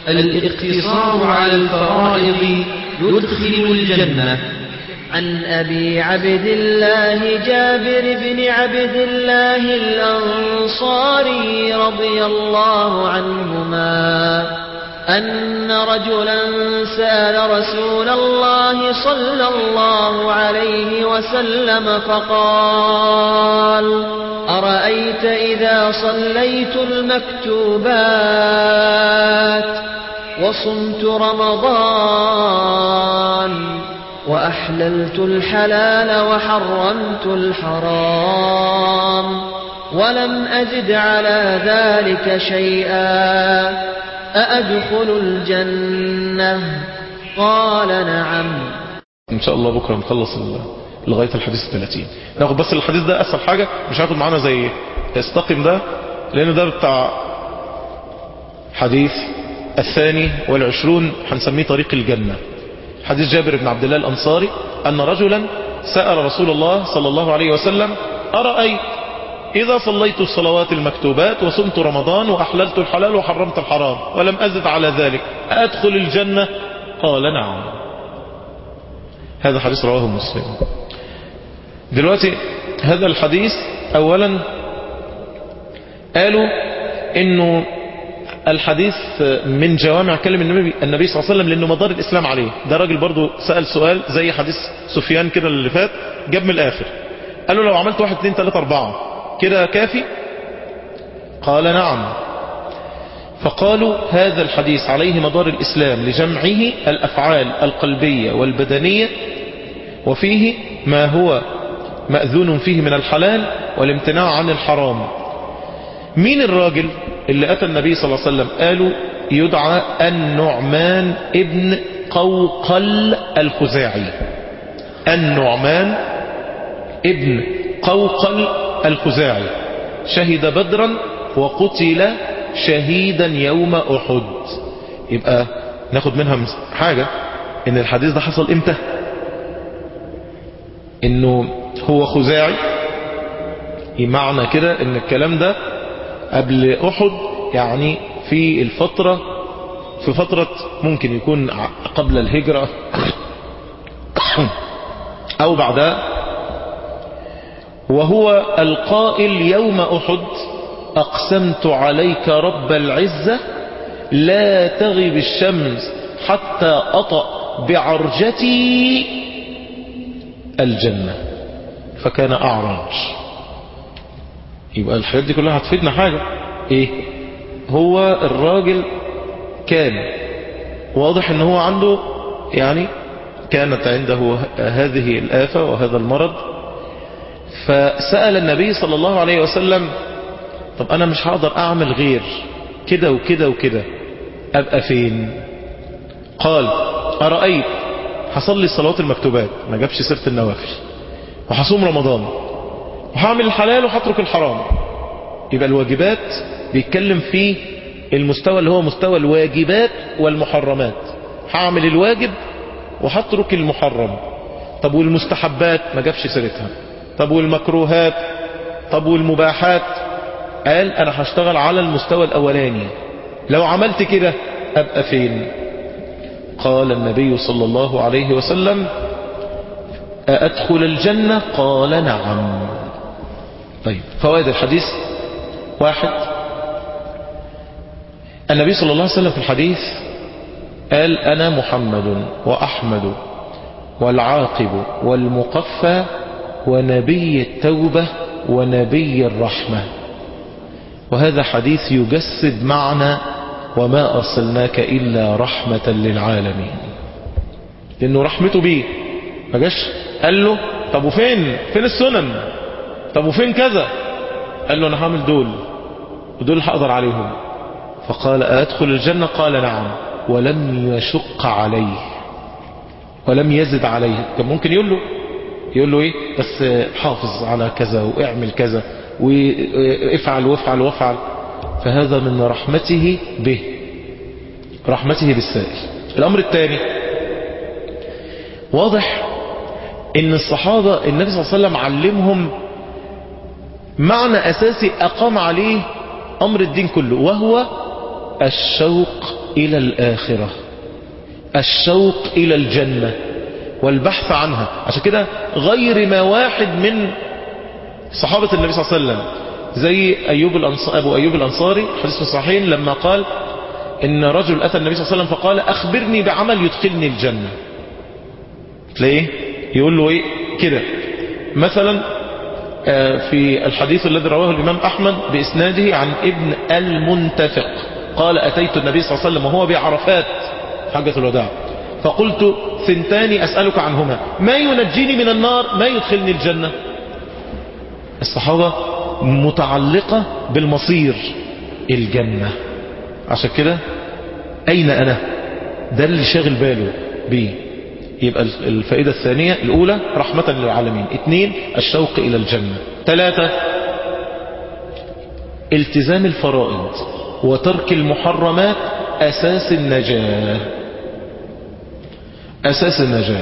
الاقتصار على الفرائض يدخل الجنة. عن أبي عبد الله جابر بن عبد الله الأنصاري رضي الله عنهما أن رجلا سأل رسول الله صلى الله عليه وسلم فقال: أرأيت إذا صليت المكتوبات وصمت رمضان وأحللت الحلال وحرمت الحرام ولم أزد على ذلك شيئا أأدخل الجنة؟ قال: نعم. إن شاء الله بكرة نخلص لغاية الحديث 30. ناخد بس الحديث ده أسهل حاجة، مش هاخد معانا زي استقم ده، لأن ده بتاع حديث 22 هنسميه طريق الجنة. حديث جابر بن عبد الله الأنصاري أن رجلا سأل رسول الله صلى الله عليه وسلم: أرأيت إذا صليت الصلوات المكتوبات وصمت رمضان وأحللت الحلال وحرمت الحرام ولم أزد على ذلك أدخل الجنة؟ قال: نعم. هذا حديث رواه مسلم. دلوقتي هذا الحديث أولا قالوا إنه الحديث من جوامع كلم النبي صلى الله عليه وسلم، لأنه مدار الإسلام عليه. ده راجل برضو سأل سؤال زي حديث سفيان كده اللي فات، جاب من الآخر قال له: لو عملت 1 2 3 4 كده كافي؟ قال: نعم. فقالوا هذا الحديث عليه مدار الإسلام لجمعه الأفعال القلبية والبدنية، وفيه ما هو مأذون فيه من الحلال والامتناع عن الحرام. مين الراجل اللي أتى النبي صلى الله عليه وسلم؟ قالوا: يدعى النعمان ابن قوقل الخزاعي. النعمان ابن قوقل الخزاعي شهد بدرا وقتل شهيدا يوم أحد. يبقى ناخد منها حاجة، ان الحديث ده حصل امتى؟ انه هو خزاعي، معنى كده ان الكلام ده قبل أحد، يعني في فترة ممكن يكون قبل الهجرة أو بعدها. وهو القائل يوم أحد: أقسمت عليك رب العزة لا تغب الشمس حتى أطأ بعرجتي الجنة. فكان أعرج. يبقى الحاجات دي كلها هتفيدنا حاجة ايه؟ هو الراجل كان واضح ان هو عنده، يعني كانت عنده هذه الآفة وهذا المرض، فسأل النبي صلى الله عليه وسلم: طب انا مش هقدر اعمل غير كده وكده وكده، ابقى فين؟ قال: أرأيت هصلي الصلوات المكتوبات، ما جابش سيرة النوافل، وهصوم رمضان، وهعمل الحلال وهترك الحرام. يبقى الواجبات بيتكلم في المستوى اللي هو مستوى الواجبات والمحرمات. هعمل الواجب وهترك المحرم. طب والمستحبات ما جابش سيرتها. طب والمكروهات؟ طب والمباحات؟ قال: انا هشتغل على المستوى الاولاني، لو عملت كده ابقى فين؟ قال النبي صلى الله عليه وسلم: أأدخل الجنة؟ قال: نعم. طيب، فوائد الحديث: 1. النبي صلى الله عليه وسلم في الحديث قال: أنا محمد وأحمد والعاقب والمقفى ونبي التوبة ونبي الرحمة. وهذا حديث يجسد معنى وما أرسلناك إلا رحمة للعالمين، لأنه رحمته بيه. ما جاش قال له: طب وفين السنن؟ طب وفين كذا؟ قال له: أنا هعمل دول ودول هقدر عليهم. فقال: أدخل الجنة؟ قال: نعم. ولم يشق عليه ولم يزد عليه. كان ممكن يقول له ايه؟ بس حافظ على كذا واعمل كذا وافعل وافعل وافعل. فهذا من رحمته به، رحمته بالسائل. الأمر الثاني، واضح ان الصحابة النبي صلى الله عليه وسلم علمهم معنى أساسي أقام عليه أمر الدين كله، وهو الشوق إلى الآخرة، الشوق إلى الجنة والبحث عنها. عشان كده غير ما واحد من صحابة النبي صلى الله عليه وسلم زي أبو أيوب الأنصاري حديث في الصحيحين لما قال إن رجل أتى النبي صلى الله عليه وسلم فقال أخبرني بعمل يدخلني الجنة. تلاقيه يقول له إيه كده مثلا في الحديث الذي رواه الإمام أحمد بإسناده عن ابن المنتفق قال أتيت النبي صلى الله عليه وسلم وهو بعرفات حجة الوداع فقلت ثنتان أسألك عنهما ما ينجيني من النار ما يدخلني الجنة. الصحابة متعلقة بالمصير الجنة. عشان كده أين أنا ده اللي شاغل باله بيه. يبقى الفائدة الثانية الأولى رحمة للعالمين. 2 الشوق إلى الجنة. 3 التزام الفرائض وترك المحرمات أساس النجاة. أساس النجاة.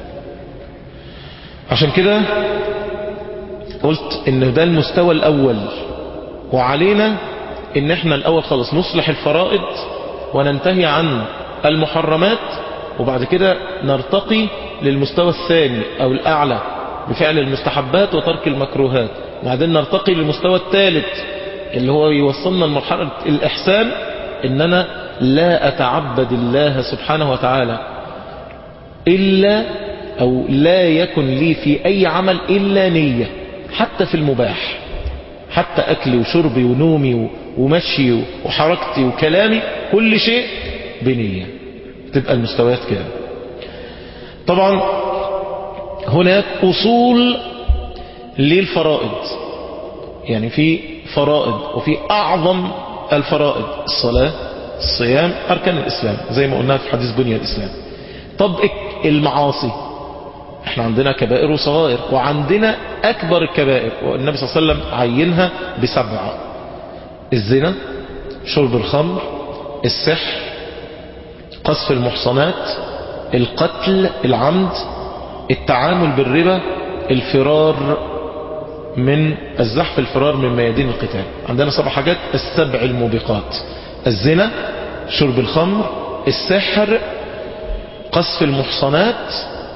عشان كده قلت ان ده المستوى الأول وعلينا ان احنا الأول خلاص نصلح الفرائض وننتهي عن المحرمات وبعد كده نرتقي للمستوى الثاني أو الأعلى بفعل المستحبات وترك المكروهات. بعدين نرتقي للمستوى الثالث اللي هو يوصلنا لمرحلة الإحسان إن أنا لا أتعبد الله سبحانه وتعالى إلا أو لا يكن لي في أي عمل إلا نية حتى في المباح حتى أكلي وشربي ونومي ومشي وحركتي وكلامي كل شيء بنية. تبقى المستويات كده. طبعا هناك أصول للفرائض يعني في فرائض وفي أعظم الفرائض الصلاة الصيام أركان الإسلام زي ما قلنا في حديث بني الإسلام. طب المعاصي احنا عندنا كبائر وصغائر وعندنا أكبر الكبائر والنبي صلى الله عليه وسلم عينها ب7 الزنا شرب الخمر السحر قذف المحصنات القتل العمد التعامل بالربا الفرار من الزحف الفرار من ميادين القتال. عندنا 7 حاجات ال7 الموبقات الزنا شرب الخمر السحر قذف المحصنات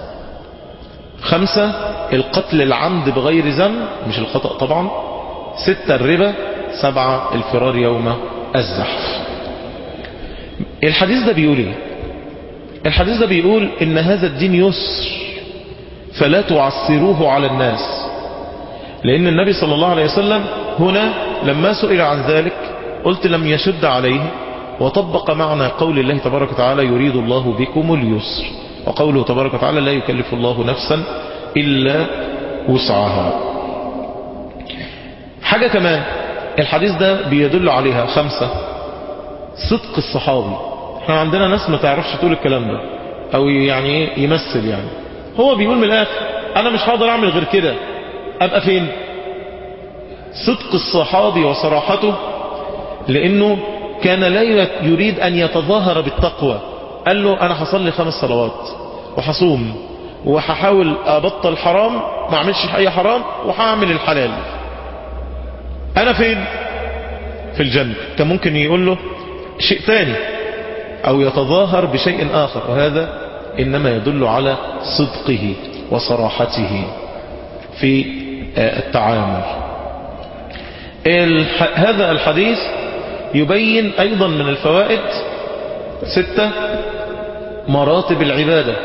5 القتل العمد بغير ذنب مش الخطأ طبعا 6 الربا 7 الفرار يوم الزحف. الحديث ده بيقول ايه؟ الحديث ده بيقول ان هذا الدين يسر فلا تعسروه على الناس. لان النبي صلى الله عليه وسلم هنا لما سئل عن ذلك قلت لم يشد عليه وطبق معنى قول الله تبارك وتعالى يريد الله بكم اليسر وقوله تبارك وتعالى لا يكلف الله نفسا إلا وسعها. حاجة كمان الحديث ده بيدل عليها 5 صدق الصحابي. احنا عندنا ناس ما تعرفش تقول الكلام ده او يعني يمثل يعني هو بيقول من الاخر انا مش هقدر اعمل غير كده ابقى فين؟ صدق الصحابي وصراحته لانه كان لا يريد ان يتظاهر بالتقوى. قال له انا هصلي 5 صلوات وحصوم وهحاول ابطل حرام ما اعملش اي حرام وهعمل الحلال. انا فين؟ في الجنة. كان ممكن يقول له شيء تاني او يتظاهر بشيء اخر وهذا انما يدل على صدقه وصراحته في التعامل. هذا الحديث يبين ايضا من الفوائد 6 مراتب العبادة.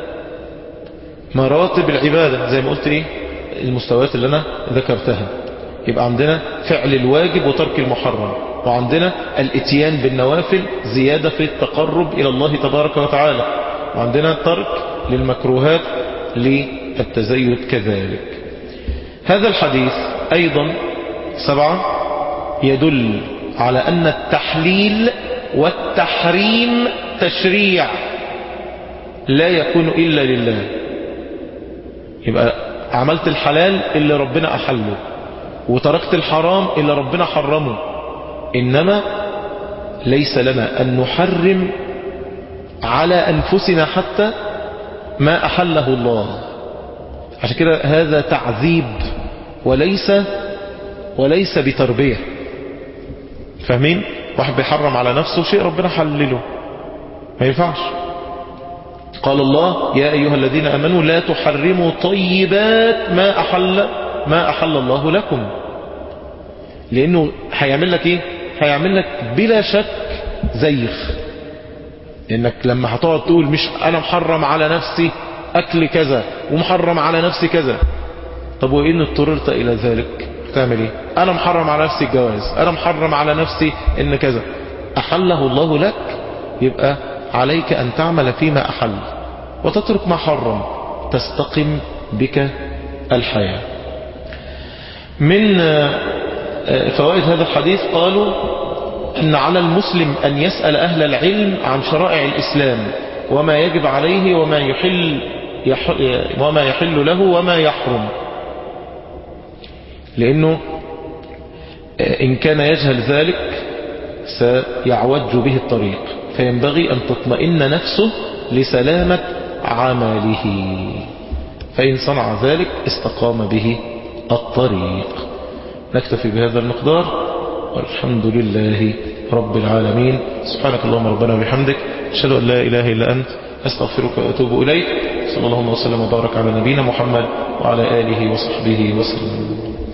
مراتب العبادة زي ما قلت ايه المستويات اللي انا ذكرتها. يبقى عندنا فعل الواجب وترك المحرم وعندنا الاتيان بالنوافل زيادة في التقرب الى الله تبارك وتعالى وعندنا ترك للمكروهات للتزيد كذلك. هذا الحديث ايضا 7 يدل على ان التحليل والتحريم تشريع لا يكون الا لله. يبقى عملت الحلال اللي ربنا احله وتركت الحرام اللي ربنا حرمه انما ليس لنا ان نحرم على انفسنا حتى ما احله الله. عشان كده هذا تعذيب وليس بتربية. فاهمين؟ واحد بيحرم على نفسه شيء ربنا حلله ما ينفعش. قال الله يا أيها الذين أمنوا لا تحرموا طيبات ما أحل الله لكم. لأنه هيعمل لك إيه؟ هيعمل لك بلا شك زيخ. إنك لما هتقعد تقول مش أنا محرم على نفسي أكل كذا ومحرم على نفسي كذا، طب وإن اضطررت إلى ذلك تعمل إيه؟ أنا محرم على نفسي الجواز، أنا محرم على نفسي إن كذا، أحله الله لك، يبقى عليك أن تعمل فيما أحل وتترك ما حرم، تستقم بك الحياة. من فوائد هذا الحديث قالوا أن على المسلم أن يسأل أهل العلم عن شرائع الإسلام وما يجب عليه وما يحل له وما يحرم، لأنه إن كان يجهل ذلك سيعوج به الطريق، فينبغي أن تطمئن نفسه لسلامة عمله، فإن صنع ذلك استقام به الطريق. نكتفي بهذا المقدار والحمد لله رب العالمين. سبحانك اللهم ربنا وبحمدك، أشهد أن لا إله إلا أنت، أستغفرك وأتوب إليك. صلى الله وسلم وبارك على نبينا محمد وعلى آله وصحبه وسلم.